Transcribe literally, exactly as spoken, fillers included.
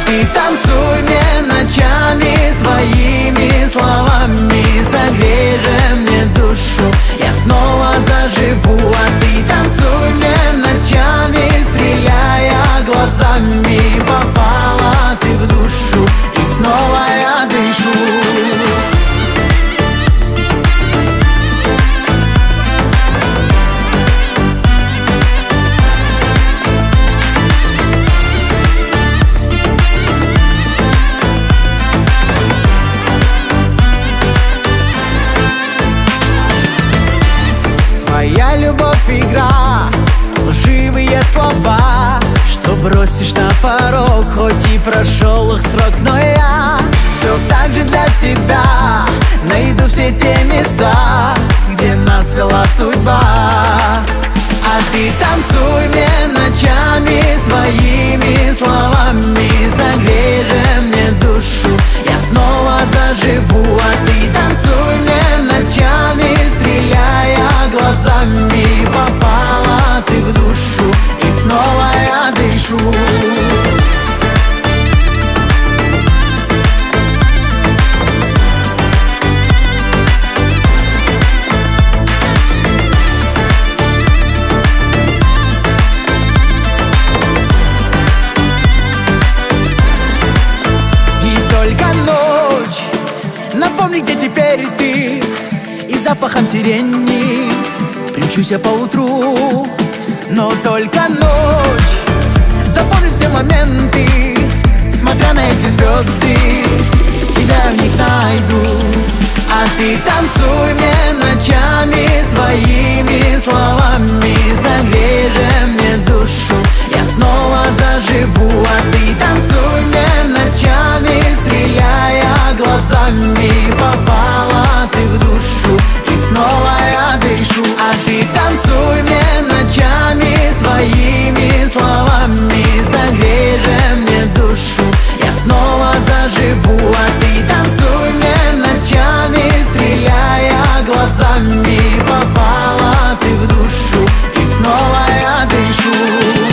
ты танцуй мне ночами своими словами, согрей же мне душу, я снова заживу. А ты танцуй мне ночами, стреляя глазами, попала ты в душу, и снова я дышу. Твоя любовь игра, лживые слова, что бросишь на порог, хоть и прошел их срок. Но я все так же для тебя найду все те места, где нас вела судьба. А ты танцуй мне ночами своими словами, согрей же мне душу, я снова заживу. А ты танцуй мне ночами, стреляя глазами, попала ты в душу, и снова я дышу. Напомни, где теперь ты, и запахом сирени примчусь я поутру. Но только ночь, запомни все моменты, смотря на эти звезды, тебя в них найду. А ты танцуй мне ночами своими словами, согрей же мне душу, я снова заживу. А ты танцуй мне ночами, стреляя глазами, попала ты в душу, и снова я дышу. А ты танцуй мне ночами своими словами, согрей же мне душу, я снова заживу. А ты танцуй мне ночами, стреляя глазами, попала ты в душу, и снова я дышу.